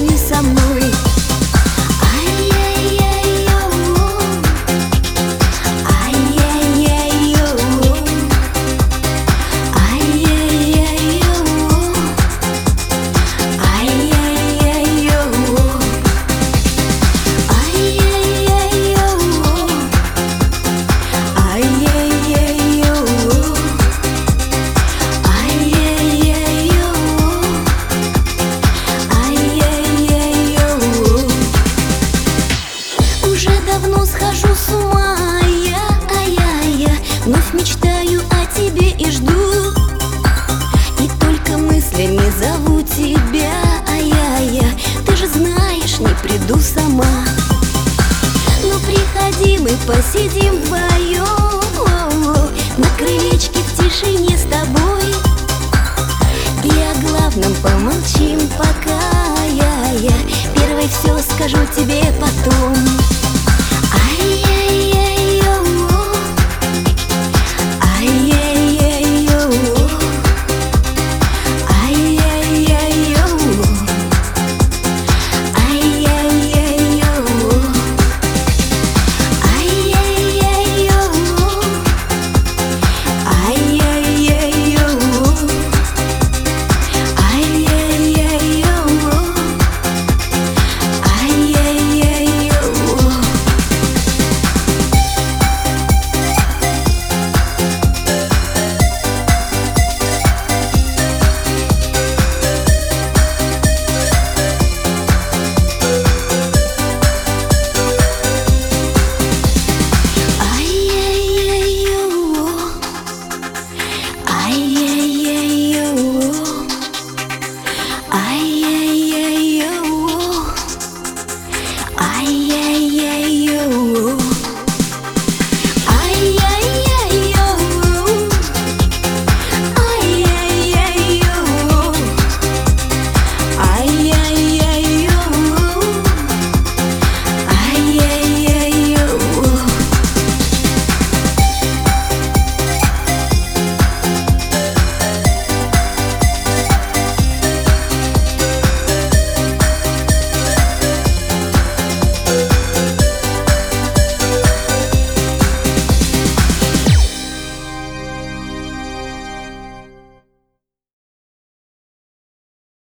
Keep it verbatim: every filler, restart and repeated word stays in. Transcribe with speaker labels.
Speaker 1: не со мной.
Speaker 2: Давно схожу с ума я, а я, я вновь мечтаю о тебе и жду. И только мыслями зову тебя, а я, я ты же знаешь, не приду сама. Ну приходи, мы посидим вдвоем на крылечке в тишине с тобой. И о главном помолчим пока, я, я первой все скажу тебе потом.